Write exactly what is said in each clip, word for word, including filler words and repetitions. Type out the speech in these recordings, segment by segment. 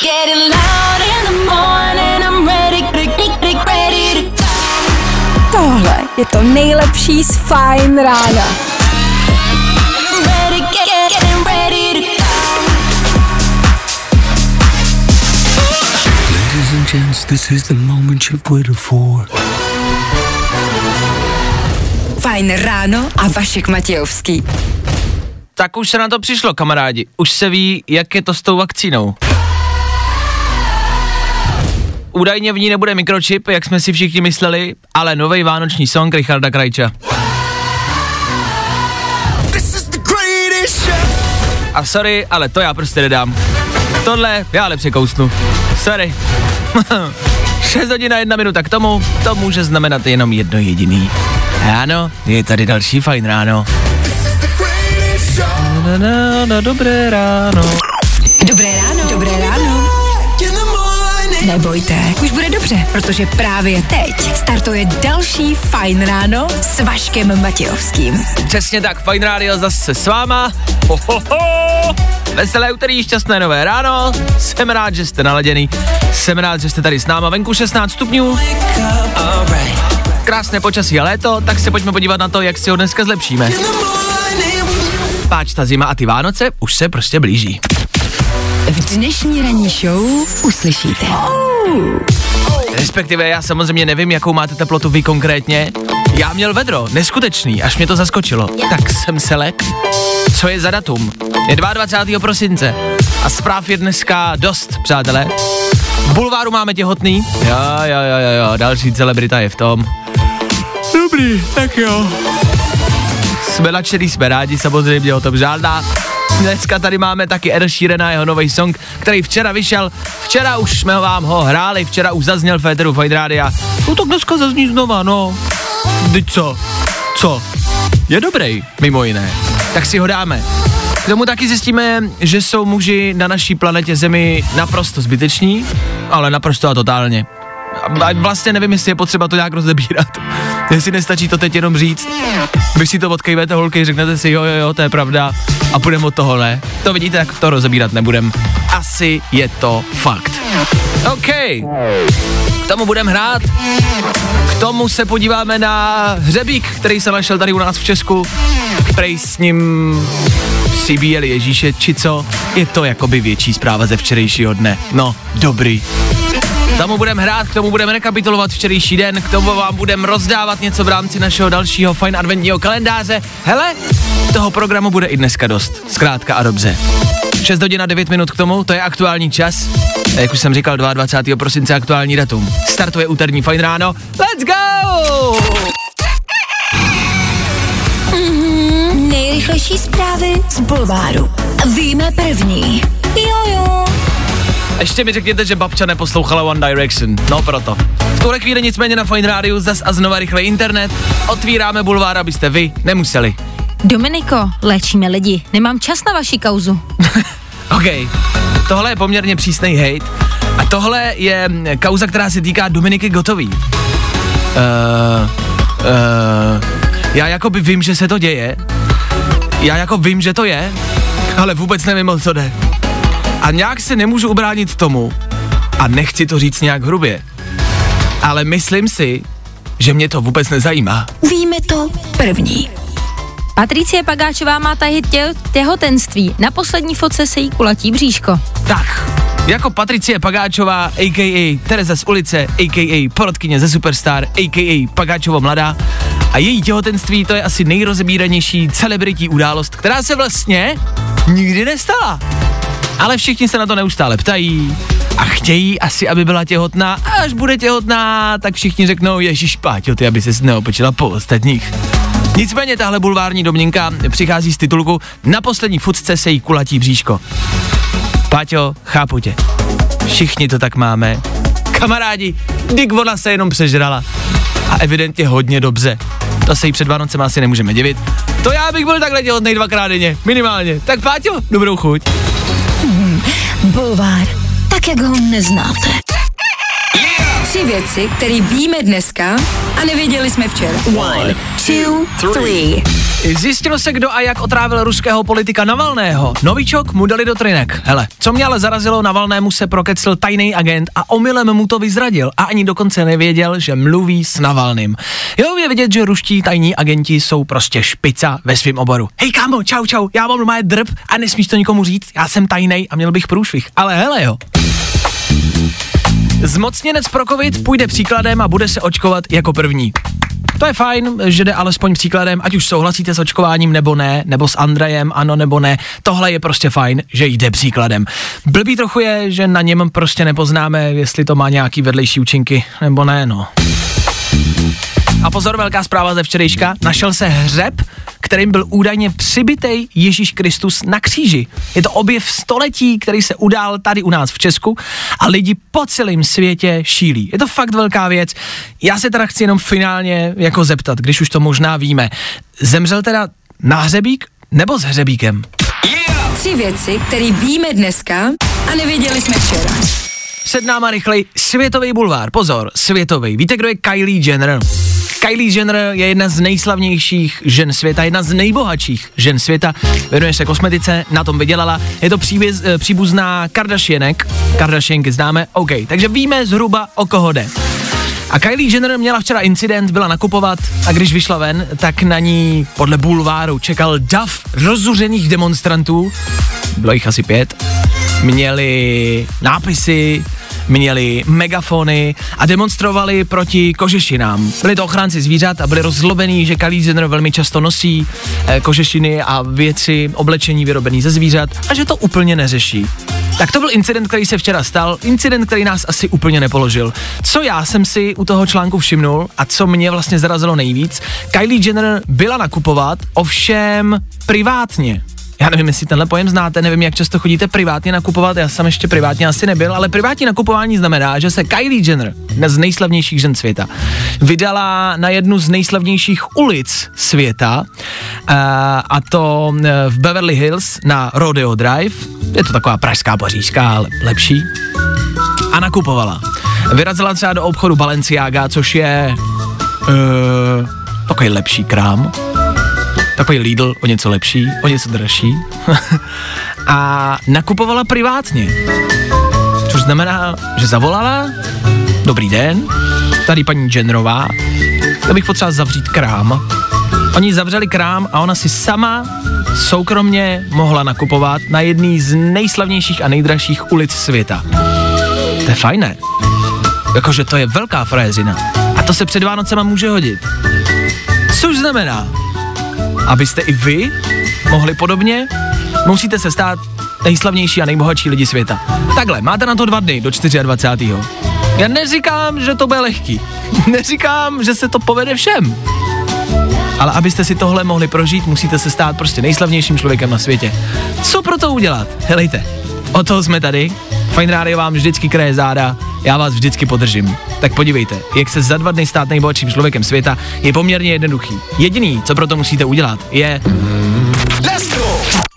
Tohle je to nejlepší z Fajn rána. Ladies and gents, this is the moment you've waited for. Fajn ráno a Vašek Matějovský. Tak už se na to přišlo, kamarádi. Už se ví, jak je to s tou vakcínou. Údajně v ní nebude mikročip, jak jsme si všichni mysleli, ale novej vánoční song Richarda Krajča. A sorry, ale to já prostě nedám. Tohle já lepře kousnu. Sorry. šest hodin a jedna minuta k tomu, to může znamenat jenom jedno jediný. Ano, je tady další Fajn ráno. Na, na, na, dobré ráno. Dobré ráno. Dobré ráno. Nebojte, už bude dobře, protože právě teď startuje další Fajn ráno s Vaškem Matějovským. Přesně tak, Fajn rádio zase s váma. Ho, ho, ho. Veselé úterý, šťastné nové ráno. Jsem rád, že jste naladěný. Jsem rád, že jste tady s náma. Venku šestnáct stupňů. Krásné počasí a léto, tak se pojďme podívat na to, jak si ho dneska zlepšíme. Páč, ta zima a ty Vánoce už se prostě blíží. V dnešní ranní show uslyšíte. Respektive já samozřejmě nevím, jakou máte teplotu vy konkrétně. Já měl vedro, neskutečný, až mě to zaskočilo. Tak jsem se lek. Co je za datum? Je dvacátého druhého prosince a zpráv je dneska dost, přátelé. V bulváru máme těhotný. Jo, jo, jo, jo, jo, další celebrita je v tom. Dobrý, tak jo. Jsme nadšený, jsme rádi, samozřejmě o tom žádná. Dneska tady máme taky Ed Sheeran a jeho nový song, který včera vyšel. Včera už jsme vám ho hráli, včera už zazněl v éteru Fajn rádia. No tak dneska zazní znova, no. Teď co? Co? Je dobrý, mimo jiné. Tak si ho dáme. K tomu taky zjistíme, že jsou muži na naší planetě Zemi naprosto zbyteční, ale naprosto a totálně. A vlastně nevím, jestli je potřeba to nějak rozebírat. Jestli nestačí to teď jenom říct. Vy si to odkejvete, holky, řeknete si jo, jo, jo, to je pravda a půjdeme od toho, ne? To vidíte, jak to rozebírat nebudem. Asi je to fakt. OK. K tomu budeme hrát. K tomu se podíváme na hřebík, který se našel tady u nás v Česku. Prej s ním si bíjeli Ježíše, či co? Je to jakoby větší zpráva ze včerejšího dne. No, dobrý. K tomu budeme hrát, k tomu budeme rekapitulovat včerejší den, k tomu vám budeme rozdávat něco v rámci našeho dalšího Fajn adventního kalendáře. Hele, toho programu bude i dneska dost, zkrátka a dobře. šest hodin a devět minut k tomu, to je aktuální čas. A jak už jsem říkal, dvacátého druhého prosince aktuální datum. Startuje úterní Fajn ráno. Let's go! Mm-hmm, nejrychlejší zprávy z bulváru. Víme první. Jojo. Ještě mi řekněte, že babča neposlouchala One Direction. No proto. V tuhle chvíli nicméně na Fajn rádiu zas a znova rychle internet. Otvíráme bulvár, abyste vy nemuseli. Dominiko, léčíme lidi. Nemám čas na vaši kauzu. OK. Tohle je poměrně přísnej hejt. A tohle je kauza, která se týká Dominiky Gottový. Uh, uh, já jakoby vím, že se to děje. Já jako vím, že to je, ale vůbec nevím, o co jde. A nějak se nemůžu ubránit tomu, a nechci to říct nějak hrubě, ale myslím si, že mě to vůbec nezajímá. Víme to první. Patricie Pagáčová má tahy tě- těhotenství. Na poslední fotce se jí kulatí bříško. Tak, jako Patricie Pagáčová, a ká a. Tereza z ulice, a ká a. porodkyně ze Superstar, a ká a. Pagáčovo mladá. A její těhotenství, to je asi nejrozebíranější celebritní událost, která se vlastně nikdy nestala. Ale všichni se na to neustále ptají a chtějí asi, aby byla těhotná. A až bude těhotná, tak všichni řeknou, ježiš Páťo, ty, aby ses neopečila po ostatních. Nicméně tahle bulvární domněnka přichází z titulku Na poslední fotce se jí kulatí bříško. Páťo, chápu tě. Všichni to tak máme. Kamarádi, dyk ona se jenom přežrala. A evidentně hodně dobře. To se jí před Vánocem asi nemůžeme divit. To já bych byl takhle těhotnej dvakrát denně, minimálně. Tak Páťo, dobrou chuť. Hmm, bulvár, tak jak ho neznáte. Tři věci, které víme dneska a nevěděli jsme včera. One, two, three. Zjistilo se, kdo a jak otrávil ruského politika Navalného. Novičok mu dali do trinek. Hele, co mě ale zarazilo, Navalnému se prokecl tajný agent a omylem mu to vyzradil a ani dokonce nevěděl, že mluví s Navalným. Jo, je vidět, že ruští tajní agenti jsou prostě špica ve svém oboru. Hej kámo, čau čau, já mám normálně drb a nesmíš to nikomu říct, já jsem tajnej a měl bych průšvih. Ale hele jo. Zmocněnec pro covid půjde příkladem a bude se očkovat jako první. To je fajn, že jde alespoň příkladem, ať už souhlasíte s očkováním nebo ne, nebo s Andrejem, ano nebo ne, tohle je prostě fajn, že jde příkladem. Blbý trochu je, že na něm prostě nepoznáme, jestli to má nějaký vedlejší účinky, nebo ne, no. A pozor, velká zpráva ze včerejška, našel se hřeb, kterým byl údajně přibitej Ježíš Kristus na kříži. Je to objev století, který se udál tady u nás v Česku a lidi po celém světě šílí. Je to fakt velká věc. Já se teda chci jenom finálně jako zeptat, když už to možná víme. Zemřel teda na hřebík nebo s hřebíkem? Yeah! Tři věci, které víme dneska a nevěděli jsme včera. Před náma rychlej světový bulvár. Pozor, světový. Víte, kdo je Kylie Jenner? Kylie Jenner je jedna z nejslavnějších žen světa, jedna z nejbohatších žen světa, věnuje se kosmetice, na tom vydělala, je to příběz, příbuzná Kardashianek, Kardashianky známe, OK, takže víme zhruba, o koho jde. A Kylie Jenner měla včera incident, byla nakupovat a když vyšla ven, tak na ní podle bulváru čekal dav rozuřených demonstrantů, bylo jich asi pět, měli nápisy, měli megafony a demonstrovali proti kožešinám. Byli to ochránci zvířat a byli rozlobení, že Kylie Jenner velmi často nosí eh, kožešiny a věci, oblečení vyrobený ze zvířat a že to úplně neřeší. Tak to byl incident, který se včera stal, incident, který nás asi úplně nepoložil. Co já jsem si u toho článku všimnul a co mě vlastně zarazilo nejvíc, Kylie Jenner byla nakupovat, ovšem privátně. Já nevím, jestli tenhle pojem znáte, nevím, jak často chodíte privátně nakupovat, já jsem ještě privátně asi nebyl, ale privátní nakupování znamená, že se Kylie Jenner, jedna z nejslavnějších žen světa, vydala na jednu z nejslavnějších ulic světa, a to v Beverly Hills na Rodeo Drive, je to taková pražská Pařížská, ale lepší, a nakupovala. Vyrazila třeba do obchodu Balenciaga, což je uh, takový lepší krám, takový Lidl, o něco lepší, o něco dražší a nakupovala privátně, což znamená, že zavolala, dobrý den, tady paní Jennerová, já bych potřeboval zavřít krám. Oni zavřeli krám a ona si sama soukromně mohla nakupovat na jedný z nejslavnějších a nejdražších ulic světa. To je fajné, jakože to je velká frajeřina a to se před Vánocema může hodit. Což znamená, abyste i vy mohli podobně, musíte se stát nejslavnější a nejbohatší lidi světa. Takhle, máte na to dva dny do dvacátého čtvrtého Já neříkám, že to bude lehký. Neříkám, že se to povede všem. Ale abyste si tohle mohli prožít, musíte se stát prostě nejslavnějším člověkem na světě. Co pro to udělat? Helejte, o toho jsme tady. Fajn rádio vám vždycky kraje záda, já vás vždycky podržím. Tak podívejte, jak se za dva dny stát nejbohatším člověkem světa je poměrně jednoduchý. Jediný, co pro to musíte udělat, je... Let's go!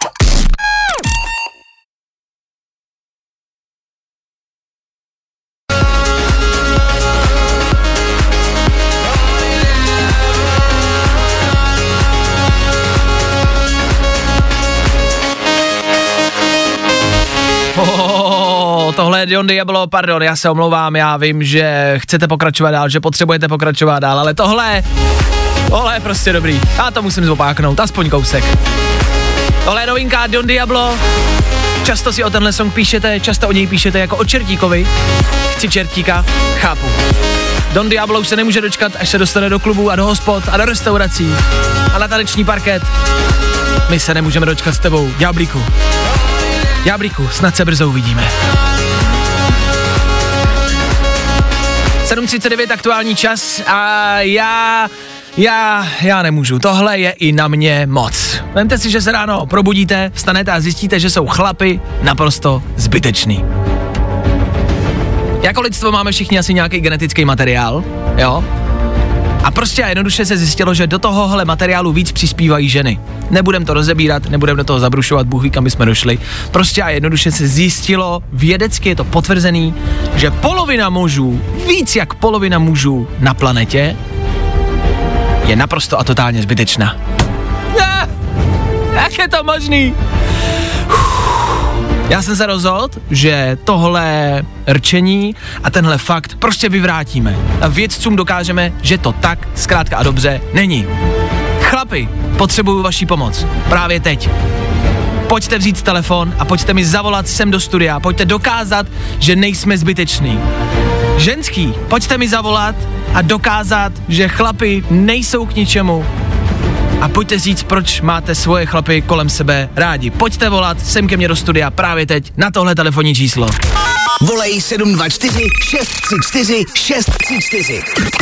Tohle je Don Diablo, pardon, já se omlouvám, já vím, že chcete pokračovat dál, že potřebujete pokračovat dál, ale tohle, tohle je prostě dobrý, já to musím zopáknout, aspoň kousek. Tohle je novinka Don Diablo, často si o tenhle song píšete, často o něj píšete jako o čertíkovi, chci čertíka, chápu. Don Diablo už se nemůže dočkat, až se dostane do klubů a do hospod a do restaurací a na taneční parket. My se nemůžeme dočkat s tebou, Ďáblíku. Ďáblíku, snad se brzo uvidíme. sedm třicet devět aktuální čas a já, já, já nemůžu. Tohle je i na mě moc. Vemte si, že se ráno probudíte, vstanete a zjistíte, že jsou chlapy naprosto zbytečný. Jako lidstvo máme všichni asi nějaký genetický materiál, jo? A prostě a jednoduše se zjistilo, že do tohohle materiálu víc přispívají ženy. Nebudem to rozebírat, nebudem do toho zabrušovat, Bůh ví, kam jsme došli. Prostě a jednoduše se zjistilo, vědecky je to potvrzený, že polovina mužů, víc jak polovina mužů na planetě, je naprosto a totálně zbytečná. Ah, jak je to možný? Já jsem se rozhodl, že tohle rčení a tenhle fakt prostě vyvrátíme. A vědcům dokážeme, že to tak zkrátka a dobře není. Chlapi, potřebuju vaši pomoc. Právě teď. Pojďte vzít telefon a pojďte mi zavolat sem do studia. Pojďte dokázat, že nejsme zbyteční. Ženský, pojďte mi zavolat a dokázat, že chlapi nejsou k ničemu. A pojďte říct, proč máte svoje chlapy kolem sebe rádi. Pojďte volat sem ke mně do studia právě teď na tohle telefonní číslo. Volej sedm dva čtyři šest tři čtyři šest tři čtyři.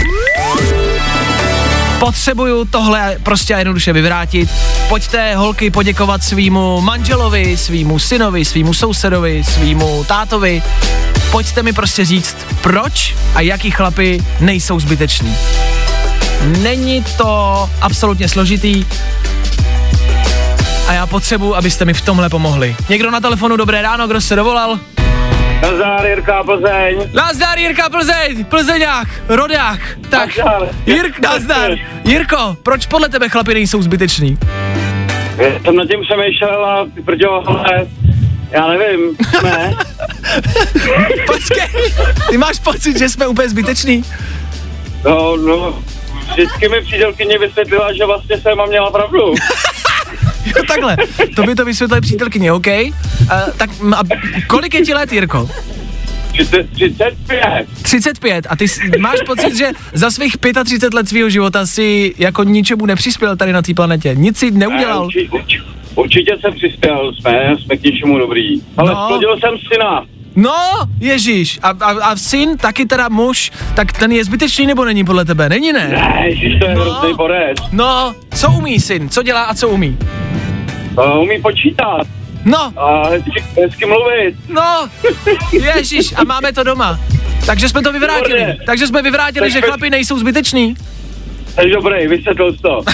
Potřebuju tohle prostě jednoduše vyvrátit. Pojďte, holky, poděkovat svýmu manželovi, svýmu synovi, svýmu sousedovi, svýmu tátovi. Pojďte mi prostě říct, proč a jaký chlapi nejsou zbyteční. Není to absolutně složitý a já potřebuji, abyste mi v tomhle pomohli. Někdo na telefonu, dobré ráno, kdo se dovolal? Nazdar, Jirka, Plzeň. Nazdar, Jirka, Plzeň, Plzeňák, rodák. Tak, Nazdar. Jirk, nazdar. Jirko, proč podle tebe chlapi nejsou zbyteční? Já jsem nad tím přemýšlel a ty prdělo, ale já nevím, ne. Počkej, ty máš pocit, že jsme úplně zbyteční? No, no, vždycky mi přítelkyně vysvětlila, že vlastně jsem a měla pravdu. Jo, takhle, to by to vysvětlili přítelkyně, OK? Uh, tak a kolik je ti let, Jirko? třicet, třicet pět. třicet pět a ty s- máš pocit, že za svých třicet pět let svýho života si jako ničemu nepřispěl tady na té planetě, nic si neudělal. Určitě, určitě, určitě jsem přispěl, jsme, jsme k něčemu dobrý. Ale No. splodil jsem syna. No, ježíš, a, a, a syn, taky teda muž, tak ten je zbytečný nebo není podle tebe? Není, ne? Ne, ježiš, to je No. hrozný borec. No, co umí syn, co dělá a co umí? Uh, umí počítat No, a hezky, hezky mluvit. no, ježíš, a máme to doma. Takže jsme to vyvrátili, Výborně. takže jsme vyvrátili, Tak že pojď. chlapi nejsou zbyteční. Jsi dobrý, vysvětlil jsi to.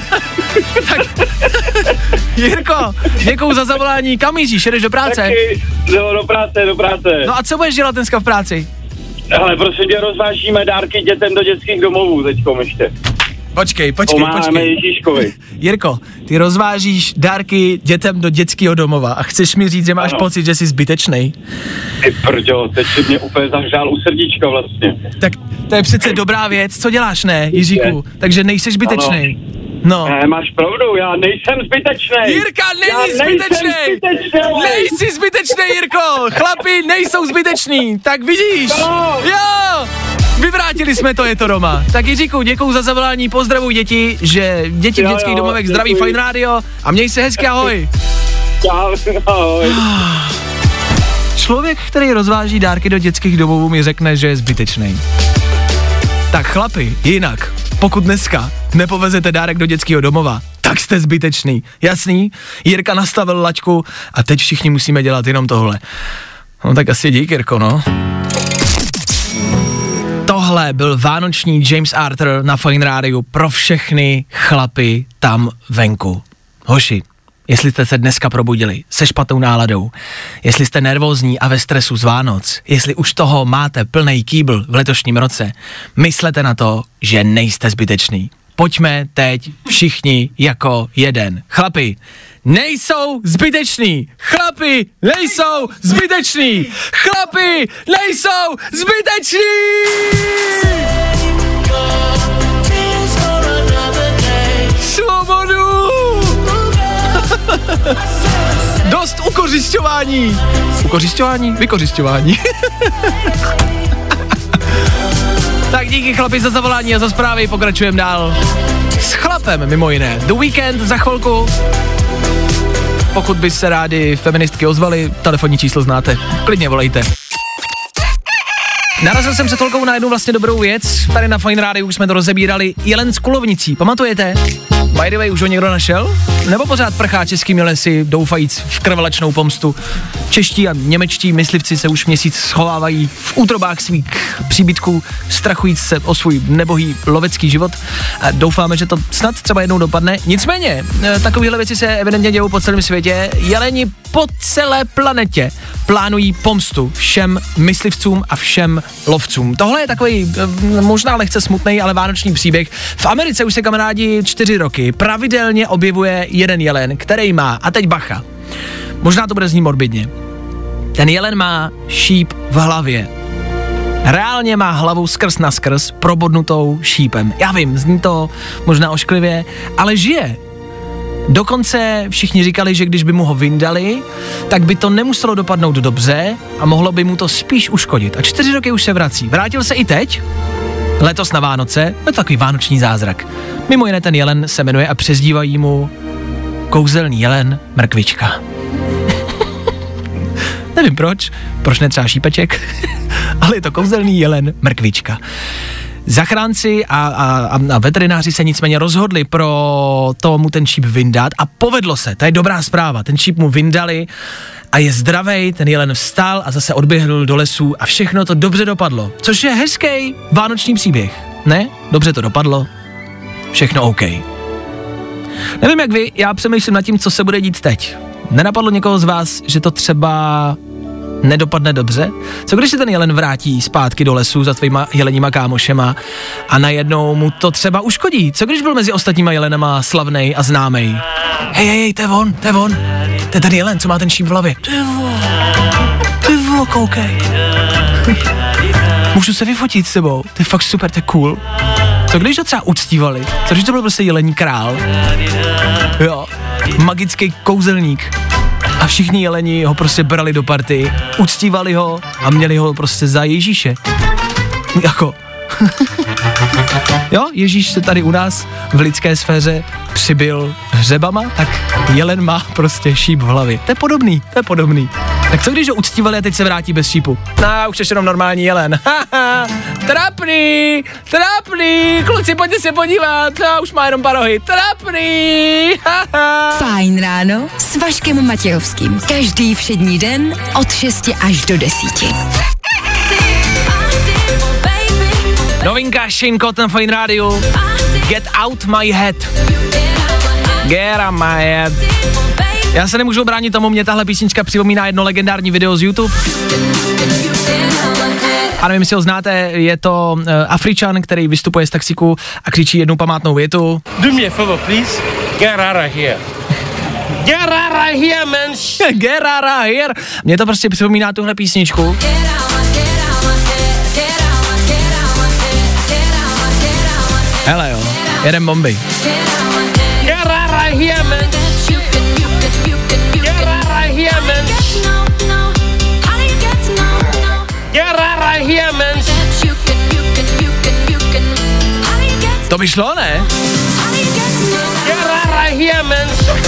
Jirko, děkuju za zavolání, kam míříš, jedeš do práce? Taky, no, do práce, do práce. No a co budeš dělat dneska v práci? Ale prosím tě, rozvážíme dárky dětem do dětských domovů teďkom ještě. Počkej, počkej, Pomáháme počkej. Ježíškovi. Jirko, ty rozvážíš dárky dětem do dětského domova a chceš mi říct, že máš Ano. pocit, že jsi zbytečnej. Ty prďo, teď si mě úplně zahřál u srdíčka vlastně. Tak to je přece dobrá věc, co děláš, ne, Jiříku? Takže nejseš zbytečnej. No. Ne, máš pravdu, já nejsem zbytečnej. Jirka Já není nejsem zbytečnej! zbytečnej. Nejsi zbytečnej, Jirko! Chlapi nejsou zbyteční, tak vidíš! No. Jo! Vyvrátili jsme to, je to doma. Tak Jiříku, děkuju za zavolání, pozdravuj děti, že děti v Jo, dětských jo, domovech zdraví děkuji. Fajn rádio a měj se hezky, ahoj! Čau, ahoj. Člověk, který rozváží dárky do dětských domovů, mi řekne, že je zbytečnej. Tak chlapi, jinak, pokud dneska nepovezete dárek do dětského domova, tak jste zbytečný. Jasný? Jirka nastavil laťku a teď všichni musíme dělat jenom tohle. No tak asi dík, Jirko, no. Tohle byl vánoční James Arthur na Fajn rádiu pro všechny chlapy tam venku. Hoši, jestli jste se dneska probudili se špatnou náladou, jestli jste nervózní a ve stresu z Vánoc, jestli už toho máte plnej kýbl v letošním roce, myslete na to, že nejste zbytečný. Pojďme teď všichni jako jeden. Chlapi, nejsou zbyteční! Chlapi, nejsou zbyteční! Chlapi, nejsou zbyteční! Svobodu! Dost ukořisťování! Ukořisťování? Vykořisťování. Tak díky chlapi za zavolání a za zprávy, pokračujeme dál s chlapem mimo jiné. The Weekend za chvilku. Pokud by se rádi feministky ozvali, telefonní číslo znáte, klidně volejte. Narazil jsem se tolkou na jednu vlastně dobrou věc, tady na Fajn rádiu už jsme to rozebírali, jelen s kulovnicí, pamatujete? By the way, už ho někdo našel? Nebo pořád prchá českými lesy, doufajíc v krvelačnou pomstu? Čeští a němečtí myslivci se už měsíc schovávají v útrobách svých příbytků, strachujíc se o svůj nebohý lovecký život. A doufáme, že to snad třeba jednou dopadne. Nicméně, takovéhle věci se evidentně dějou po celém světě. Jeleni po celé planetě plánují pomstu všem myslivcům a všem lovcům. Tohle je takový možná lehce smutný, ale vánoční příběh. V Americe už se, kamarádi, čtyři roky pravidelně objevuje jeden jelen, který má, a teď bacha, možná to bude znít morbidně, ten jelen má šíp v hlavě. Reálně má hlavu skrz na skrz probodnutou šípem. Já vím, zní to možná ošklivě, ale žije. Dokonce všichni říkali, že když by mu ho vyndali, tak by to nemuselo dopadnout dobře a mohlo by mu to spíš uškodit. A čtyři roky už se vrací. Vrátil se i teď, letos na Vánoce, je to takový vánoční zázrak. Mimo jiné ten jelen se jmenuje a přezdívají mu kouzelný jelen Mrkvička. Nevím proč, proč ne třeba šípeček, ale je to kouzelný jelen Mrkvička. Zachránci a, a, a veterináři se nicméně rozhodli pro to mu ten šíp vyndat a povedlo se, to je dobrá zpráva, ten šíp mu vyndali a je zdravej, ten jelen vstal a zase odběhl do lesů a všechno to dobře dopadlo, což je hezký vánoční příběh, ne? Dobře to dopadlo, všechno OK. Nevím jak vy, já přemýšlím nad tím, co se bude dít teď. Nenapadlo někoho z vás, že to třeba nedopadne dobře? Co když se ten jelen vrátí zpátky do lesu za tvýma jeleníma kámošema a najednou mu to třeba uškodí? Co když byl mezi ostatníma jelenama slavnej a známej? Hej, hej, hej, to je on, to je on. To je ten jelen, co má ten šíp v hlavě. Ty vo, ty vo, koukej. Můžu se vyfotit s sebou, to je fakt super, to je cool. Co když ho třeba uctívali? Co když to byl prostě jelení král? Jo, magický kouzelník. A všichni jeleni ho prostě brali do party, uctívali ho a měli ho prostě za Ježíše. Jako. Jo, Ježíš se tady u nás v lidské sféře přibyl hřebama, tak jelen má prostě šíp v hlavě. To je podobný, to je podobný. Tak co když ho uctívali a teď se vrátí bez šípu? No, už je jenom normální jelen. Haha, trapný, trapný, kluci, pojďte se podívat, no, už má jenom parohy. Trapný, haha. Fajn ráno s Vaškem Matějovským. Každý všední den od šesti až do desíti. Novinka Shane Cotton na Fajn rádiu. Get out my head. Get out my head. Já se nemůžu bránit tomu, mě tahle písnička připomíná jedno legendární video z YouTube. A nevím, jestli ho znáte, je to uh, Afričan, který vystupuje z taxíku a křičí jednu památnou větu. Do me a favor, please. Get out of here. Get out of here, man. Get out of here. Mně to prostě připomíná tuhle písničku. Hele jo, jedem bomby. Get out of here, man. Get out of here, man. Get out of here, man. To by šlo, ne? Get out of here, man.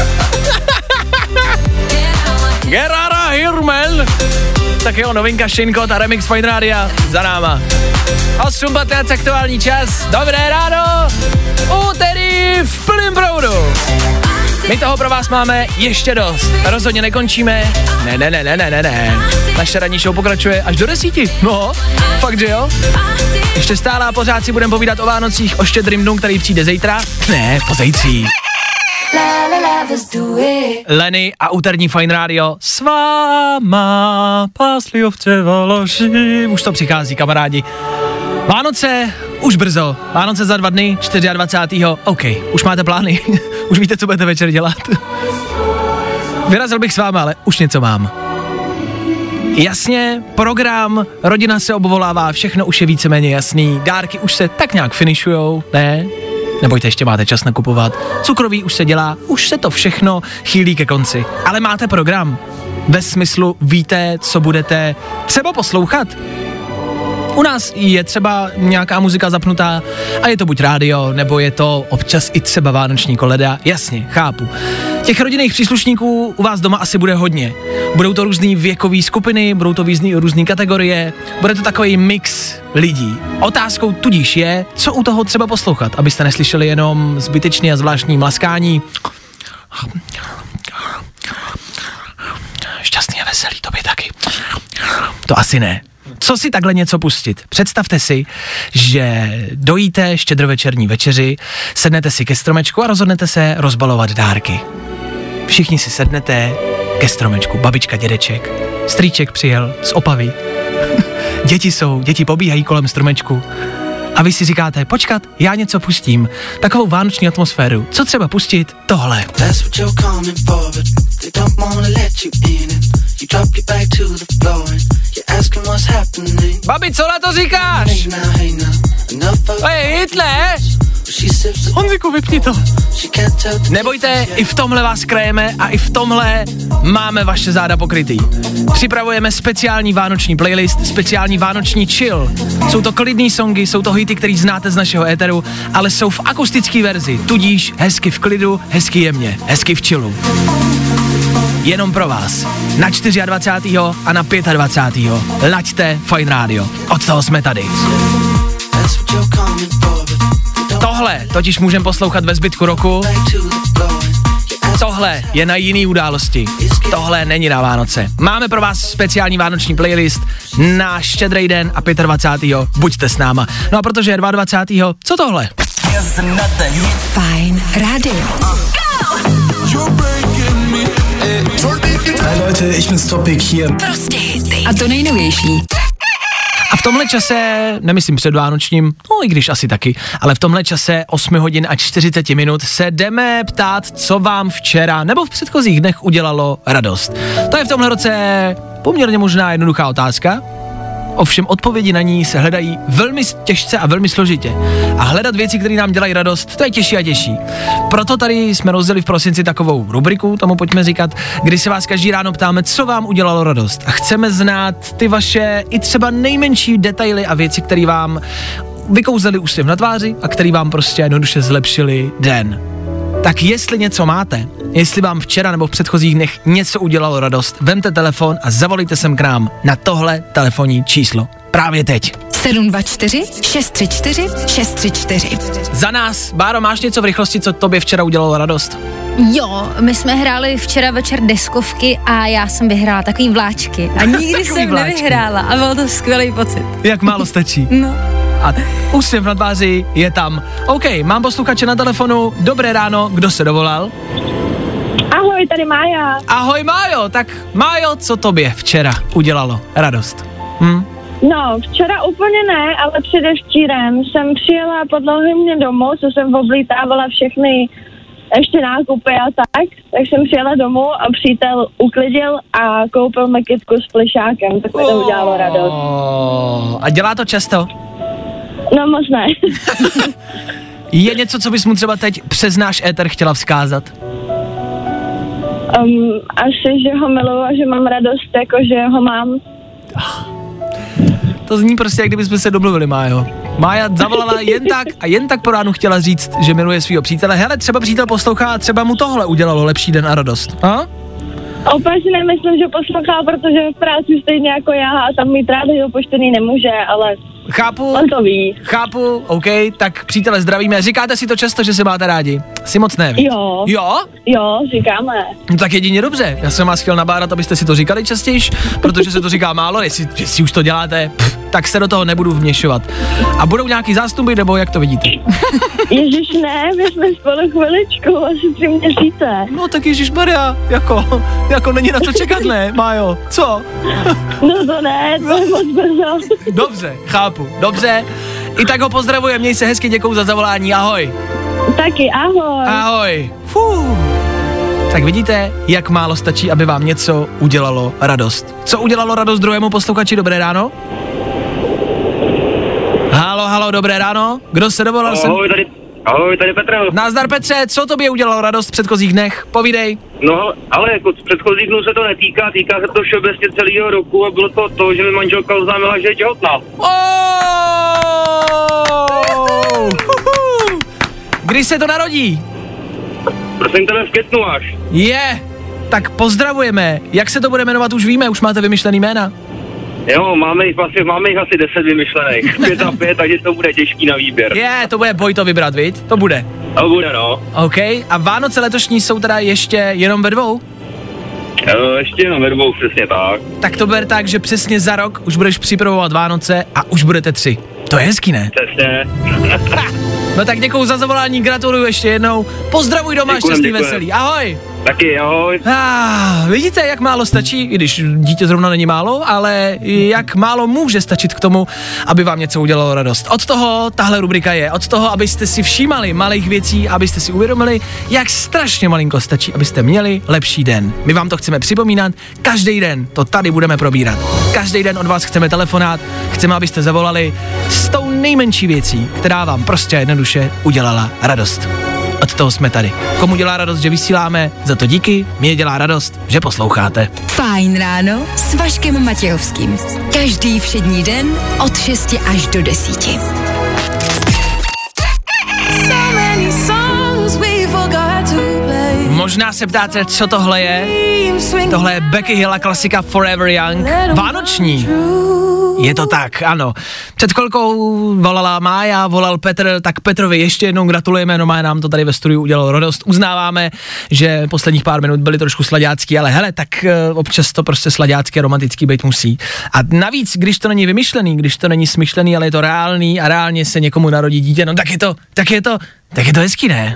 Get out of here, man. Tak jo, novinka Shane Cotton a remix Fajn rádia za náma. osm patnáct aktuální čas, dobré ráno, úterý v plném proudu. My toho pro vás máme ještě dost, rozhodně nekončíme, ne, ne, ne, ne, ne, ne, ne. Naše ranní show pokračuje až do desíti, no, fakt, že jo? Ještě stále a pořád si budeme povídat o Vánocích, o Štědrým dnu, který přijde zítra, ne, pozejtří. Lenny a úterní Fajn rádio s váma, pásli ovce Valoši. Už to přichází, kamarádi. Vánoce už brzo, Vánoce za dva dny, dvacátého čtvrtého OK, už máte plány, už víte, co budete večer dělat. Vyrazil bych s váma, ale už něco mám. Jasně, program, rodina se obvolává, všechno už je víceméně jasný, dárky už se tak nějak finišujou, ne? Nebojte, ještě máte čas nakupovat, cukroví už se dělá, už se to všechno chýlí ke konci. Ale máte program, ve smyslu víte, co budete třeba poslouchat. U nás je třeba nějaká muzika zapnutá a je to buď rádio, nebo je to občas i třeba vánoční koleda, jasně, chápu. Těch rodinných příslušníků u vás doma asi bude hodně. Budou to různý věkové skupiny, budou to různý, různý kategorie, bude to takový mix lidí. Otázkou tudíž je, co u toho třeba poslouchat, abyste neslyšeli jenom zbytečný a zvláštní mlaskání. Šťastný a veselý, tobě taky. To asi ne. Co si takhle něco pustit? Představte si, že dojíte štědrovečerní večeři, sednete si ke stromečku a rozhodnete se rozbalovat dárky. Všichni si sednete, ke stromečku. Babička, dědeček, strýček přijel z Opavy. Děti jsou, děti pobíhají kolem stromečku. A vy si říkáte, počkat, já něco pustím. Takovou vánoční atmosféru. Co třeba pustit? Tohle. Babi, co na to říkáš? Hej, Hitle! Honziku, vypni to. Nebojte, i v tomhle vás krajeme a i v tomhle máme vaše záda pokrytý. Připravujeme speciální vánoční playlist, speciální vánoční chill. Jsou to klidný songy, jsou to hity, který znáte z našeho éteru, ale jsou v akustické verzi, tudíž hezky v klidu, hezky jemně, hezky v chillu. Jenom pro vás. Na dvacátého čtvrtého a na dvacátého pátého Laďte Fajn rádio. Od toho jsme tady. Tohle totiž můžeme poslouchat ve zbytku roku. Tohle je na jiný události. Tohle není na Vánoce. Máme pro vás speciální vánoční playlist na Štědrý den a dvacátého pátého Buďte s náma. No a protože je dvacátého druhého Co tohle? Fajn rádio. Hi Leute, ich bin's Topic hier. Prostě hity. A to nejnovější. A v tomhle čase, nemyslím předvánočním, no i když asi taky, ale v tomhle čase osm hodin a čtyřicet minut se jdeme ptát, co vám včera nebo v předchozích dnech udělalo radost. To je v tomhle roce poměrně možná jednoduchá otázka, ovšem odpovědi na ní se hledají velmi těžce a velmi složitě. A hledat věci, které nám dělají radost, to je těžší a těžší. Proto tady jsme rozdělili v prosinci takovou rubriku, tomu pojďme říkat, kdy se vás každý ráno ptáme, co vám udělalo radost. A chceme znát ty vaše i třeba nejmenší detaily a věci, které vám vykouzeli úsměv na tváři a které vám prostě jednoduše zlepšili den. Tak jestli něco máte, jestli vám včera nebo v předchozích dnech něco udělalo radost, vemte telefon a zavolejte sem k nám na tohle telefonní číslo. Právě teď. sedm dva čtyři šest tři čtyři šest tři čtyři. Za nás, Báro, máš něco v rychlosti, co tobě včera udělalo radost? Jo, my jsme hráli včera večer deskovky a já jsem vyhrála takový vláčky a nikdy jsem vláčky. nevyhrála a byl to skvělý pocit. Jak málo stačí. No. A úsměv na tváři je tam. OK, mám posluchače na telefonu. Dobré ráno, kdo se dovolal? Ahoj, tady Mája. Ahoj Májo, tak Májo, co tobě včera udělalo radost? Hm? No, včera úplně ne, ale předevčírem jsem přijela po dlouhém domů, co jsem oblítávala všechny ještě nákupy a tak, tak jsem přijela domů a přítel uklidil a koupil mi kytku s plišákem, tak mi to udělalo radost. A dělá to často? No moc ne. Je něco, co bys mu třeba teď přes náš éter chtěla vzkázat? Um, asi, že ho miluju a že mám radost, jako že ho mám. To zní prostě, jak kdybychom se domluvili, Májo. Mája zavolala jen tak a jen tak po ránu chtěla říct, že miluje svýho přítele. Hele, třeba přítel poslouchá a třeba mu tohle udělalo lepší den a radost. A? Úplně si nemyslím, že poslouchá, protože v práci stejně jako já a tam mít rádio poštený nemůže, ale chápu, on to ví. Chápu, OK, tak přítele zdravíme. Říkáte si to často, že se máte rádi? Si moc neví. Jo. Jo? Jo, říkáme. No tak jedině dobře. Já jsem vás chtěl nabádat, abyste si to říkali častěji, protože se to říká málo, jestli, jestli už to děláte, pff, tak se do toho nebudu vměšovat. A budou nějaký zástupy, nebo jak to vidíte? Ježiš, ne, my jsme spolu chviličku, asi tři měsíce. No tak ježišmarja, jako, jako není na co čekat, ne, Májo, co? No to ne, to je moc brzo. Dobře, chápu, dobře. I tak ho pozdravujem, měj se hezky, děkuju za zavolání, ahoj. Taky, ahoj. Ahoj. Fuh. Tak vidíte, jak málo stačí, aby vám něco udělalo radost. Co udělalo radost druhému posluchači? Dobré ráno? Halo, halo, dobré ráno. Kdo se dovolal? Ahoj, tady, ahoj, tady Petr. Nazdar Petře, co tobě udělalo radost v předchozích dnech? Povídej. No, ale jako z předchozích dnů se to netýká, týká se to všeobecně celého roku a bylo to to, že mi manželka oznámila, že je těhotná. Oh! Kdy se to narodí? Prosím tebe, v květnu až. Je, yeah. Tak pozdravujeme. Jak se to bude jmenovat, už víme, už máte vymyšlený jména. Jo, máme jich, vlastně, máme jich asi deset vymyšlených. Pět a pět, takže to bude těžký na výběr. Je, yeah, to bude boj to vybrat, viď? To bude. To bude, no. OK, a Vánoce letošní jsou teda ještě jenom ve dvou? Jo, ještě jenom ve dvou, přesně tak. Tak to ber tak, že přesně za rok už budeš připravovat Vánoce a už budete tři. To je hezký, ne? Přesně. No tak děkuju za zavolání, gratuluju ještě jednou. Pozdravuj doma, děkujem, šťastný, děkujem. veselý. Ahoj. Taky ahoj. Ah, vidíte, jak málo stačí, i když dítě zrovna není málo, ale jak málo může stačit k tomu, aby vám něco udělalo radost. Od toho tahle rubrika je, od toho, abyste si všímali malých věcí, abyste si uvědomili, jak strašně malinko stačí, abyste měli lepší den. My vám to chceme připomínat, každý den to tady budeme probírat. Každý den od vás chceme telefonát, chceme, abyste zavolali s tou nejmenší věcí, která vám prostě jednoduše udělala radost. Od toho jsme tady. Komu dělá radost, že vysíláme, za to díky, mě dělá radost, že posloucháte. Fajn ráno s Vaškem Matějovským. Každý všední den od šesti až do desíti. Možná se ptáte, co tohle je? Tohle je Becky Hill a klasika Forever Young. Vánoční. Je to tak, ano. Před chvilkou volala Mája, volal Petr, tak Petrovi ještě jednou gratulujeme, no Mája nám to tady ve studiu udělalo radost. Uznáváme, že posledních pár minut byly trošku slaďácký, ale hele, tak uh, občas to prostě slaďácký a romantický být musí. A navíc, když to není vymyšlený, když to není smyšlený, ale je to reálný a reálně se někomu narodí dítě, no tak je to, tak je to, tak je to hezký, ne?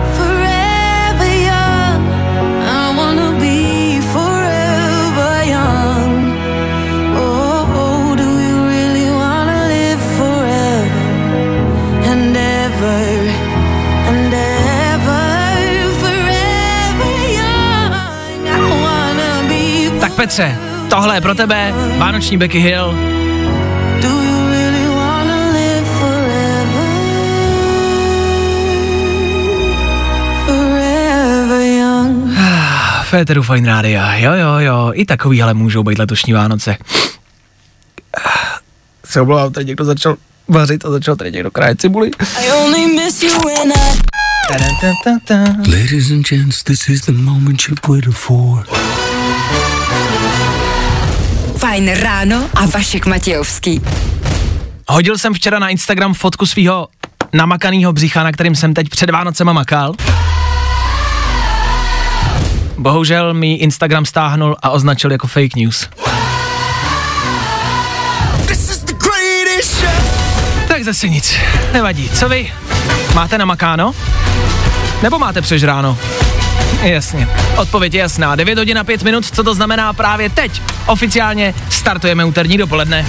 Tak Petře, tohle je pro tebe, vánoční Becky Hill. Féteru Fajn rádia, jo, jo, jo, i takový ale můžou být letošní Vánoce. Se omlouvám, tady někdo začal vařit a začal tady někdo krájet cibuli. Ladies and gents, this is the moment you've waited for. Fajn ráno a Vašek Matějovský. Hodil jsem včera na Instagram fotku svýho namakanýho břicha, na kterým jsem teď před Vánocema makal. Bohužel mi Instagram stáhnul a označil jako fake news. Tak zase nic, nevadí. Co vy? Máte namakáno? Nebo máte přežráno? Jasně, odpověď je jasná. devět hodin a pět minut, co to znamená právě teď? Oficiálně startujeme úterní dopoledne.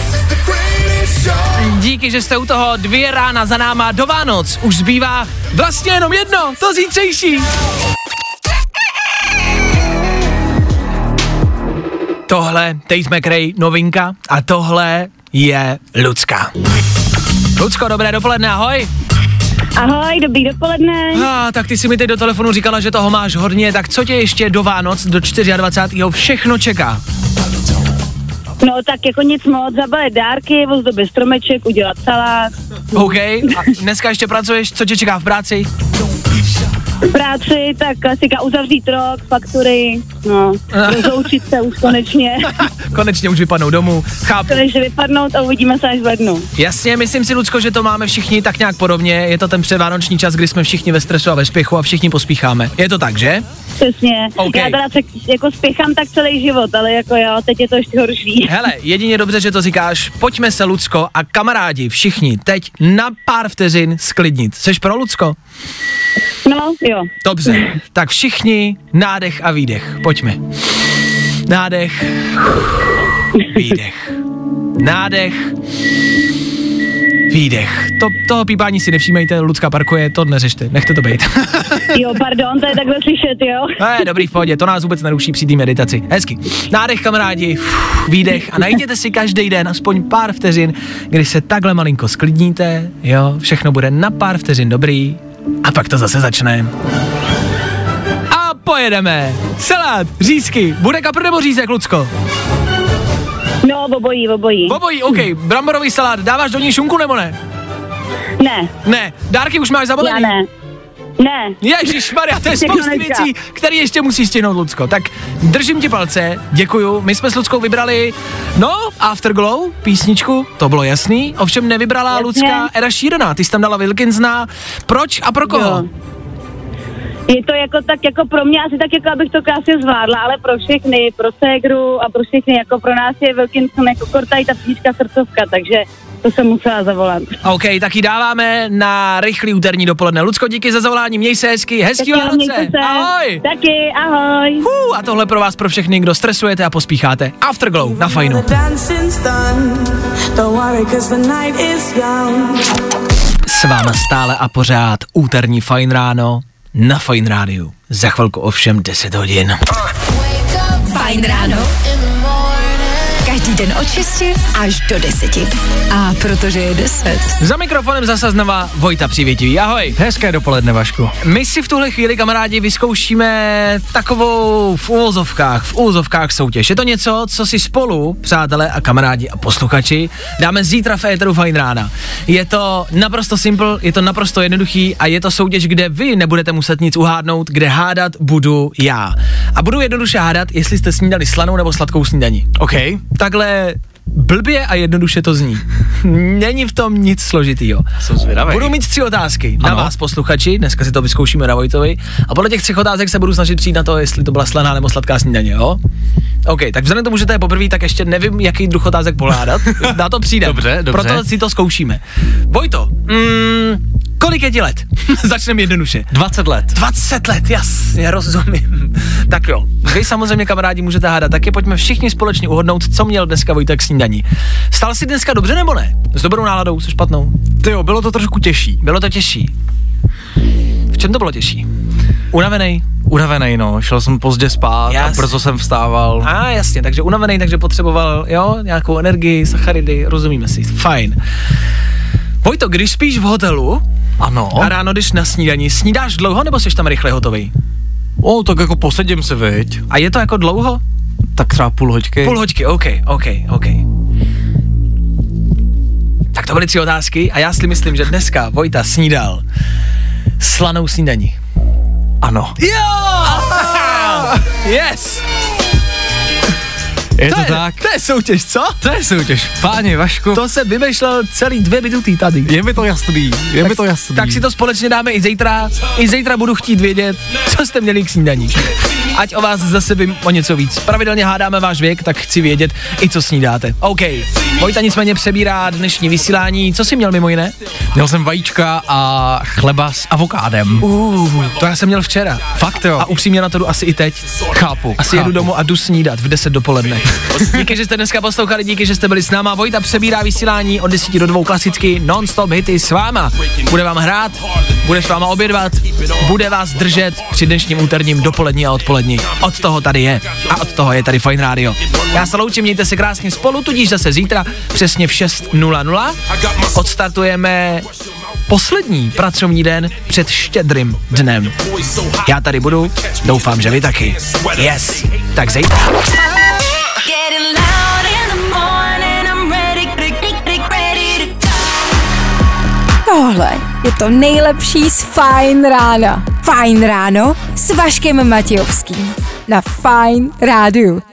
Díky, že jste u toho, dvě rána za náma do Vánoc. Už zbývá vlastně jenom jedno, to zítřejší. Tohle, Tate McRae, novinka a tohle je Lucka. Lucko, dobré dopoledne, ahoj. Ahoj, dobrý dopoledne. Ah, tak ty si mi teď do telefonu říkala, že toho máš hodně, tak co tě ještě do Vánoc, do dvacátého čtvrtého všechno čeká? No tak jako nic moc, zabalit dárky, ozdobit stromeček, udělat salát. OK, a dneska ještě pracuješ, co tě čeká v práci? V práci, tak klasika uzavřít rok, faktury, no, rozloučit se už konečně. Konečně už vypadnou domů, chápu. Konečně vypadnout a uvidíme se až v lednu. Jasně, myslím si, Lucko, že to máme všichni tak nějak podobně, je to ten předvánoční čas, kdy jsme všichni ve stresu a ve spěchu a všichni pospícháme. Je to tak, že? Přesně, okay. Já teda se jako spěchám tak celý život, ale jako jo, teď je to ještě horší. Hele, jedině dobře, že to říkáš, pojďme se, Lucko, a kamarádi, všichni, teď na pár vteřin sklidnit. Seš pro, Lucko? No, jo. Dobře, tak všichni nádech a výdech, pojďme. Nádech, výdech, nádech, výdech. To, toho pípání si nevšímejte, Lucka parkuje, to neřešte, nechte to být. Jo, pardon, to je takhle slyšet, jo. Ne, dobrý, v pohodě, to nás vůbec neruší při té meditaci. Hezky. Nádech, kamarádi, uf, výdech a najděte si každý den aspoň pár vteřin, kdy se takhle malinko sklidníte, jo, všechno bude na pár vteřin dobrý a pak to zase začne. A pojedeme. Salát, řízky, bude kapr nebo řízek, Lucko? No, obojí, obojí. Obojí, OK. Bramborový salát, dáváš do ní šunku nebo ne? Ne. Ne. Dárky už máš zabalený? Já ne. Ne. Ježišmarja, to je spousty věcí, které ještě musíš stihnout, Lucko. Tak držím ti palce, děkuju. My jsme s Luckou vybrali, no, Afterglow, písničku, to bylo jasný. Ovšem nevybrala Jasně. Lucka Eda Sheerana, ty jsi tam dala Wilkinsona. Proč a pro koho? Jo. Je to jako tak jako pro mě asi tak jako abych to krásně zvládla, ale pro všechny, pro ségru a pro všechny, jako pro nás je Wilkinson jako kortaj ta písnička srdcovka, takže to jsem musela zavolat. OK, tak ji dáváme na rychlý úterní dopoledne. Lucko, díky za zavolání, měj se hezky, hezký Vánoce. Ahoj. Taky, ahoj. Uh, a tohle pro vás, pro všechny, kdo stresujete a pospícháte. Afterglow na Fajnu. S váma stále a pořád úterní Fajn ráno na Fajn rádiu. Za chvilku ovšem deset hodin. Fajn ráno. Každý den od šesti až do deseti. A protože je deset. Za mikrofonem zase znova Vojta Přívětivý. Ahoj. Hezké dopoledne, Vašku. My si v tuhle chvíli, kamarádi, vyzkoušíme takovou v úvozovkách, v úvozovkách soutěž. Je to něco, co si spolu, přátelé a kamarádi a posluchači, dáme zítra v éteru Fajn rána. Je to naprosto simple, je to naprosto jednoduchý a je to soutěž, kde vy nebudete muset nic uhádnout, kde hádat budu já. A budu jednoduše hádat, jestli jste snídali slanou nebo sladkou snídani. OK. Takhle blbě a jednoduše to zní. Není v tom nic složitýho. Jsem zvědavý. Budu mít tři otázky na ano. vás, posluchači, dneska si to vyzkoušíme na Vojtovi a podle těch třech otázek se budu snažit přijít na to, jestli to byla slaná nebo sladká snídaně, jo? OK, tak vzhledem tomu, že to je poprvé, tak ještě nevím, jaký druh otázek pohádat. Na to přijde. Dobře, dobře. Proto si to zkoušíme. Vojto, mm, kolik je ti let? Začneme jednoduše. dvacet let. dvacet let, jasně, rozumím. Tak jo, vy samozřejmě, kamarádi, můžete hádat, taky pojďme všichni společně uhodnout, co měl dneska Vojta k snídani. Stal jsi dneska dobře nebo ne? S dobrou náladou, se špatnou? Tyjo, bylo to trošku těžší. Bylo to těžší. V čem to bylo těžší? Unavenej? Unavenej, no, šel jsem pozdě spát Jas. a brzo jsem vstával. A ah, jasně, takže unavenej, takže potřeboval, jo, nějakou energii, sacharidy, rozumíme si, fajn. Vojto, když spíš v hotelu Ano. a ráno jdeš na snídani, snídáš dlouho nebo jsi tam rychle hotový? O, tak jako posedím si, viď. A je to jako dlouho? Tak třeba půl hoďky. Půl hoďky, OK, OK, OK. Tak to byly tři otázky a já si myslím, že dneska Vojta snídal slanou snídaní. Ano. Jo! Yes! Je to, to je, tak? To je soutěž, co? To je soutěž. Páni, Vašku. To se vymýšlel celý dvě minuty tady. Je mi to jasný, je tak, mi to jasný. Tak si to společně dáme i zítra. I zítra budu chtít vědět, co jste měli k snídaní. Ať o vás zase vím o něco víc. Pravidelně hádáme váš věk, tak chci vědět i co snídáte. OK. Vojta nicméně přebírá dnešní vysílání. Co jsi měl mimo jiné? Měl jsem vajíčka a chleba s avokádem. Uh, to já jsem měl včera. Fakt jo. A upřímně na to jdu asi i teď. Chápu. Asi chápu. jedu domů a jdu snídat v deset dopoledne. Díky, že jste dneska poslouchali, díky, že jste byli s náma. Vojta přebírá vysílání od deseti do dvou klasicky non-stop hity s váma. Bude vám hrát, bude s váma obědvat, bude vás držet při dnešním úterním dopolední a odpolední. Od toho tady je a od toho je tady Fajn rádio. Já se loučím, mějte se krásně spolu, tudíž zase zítra přesně v šest nula nula odstartujeme poslední pracovní den před Štědrým dnem. Já tady budu, doufám, že vy taky. Yes, tak zítra. Tohle je to nejlepší z Fajn rána. Fajn ráno s Vaškem Matějovským. Na Fajn rádiu.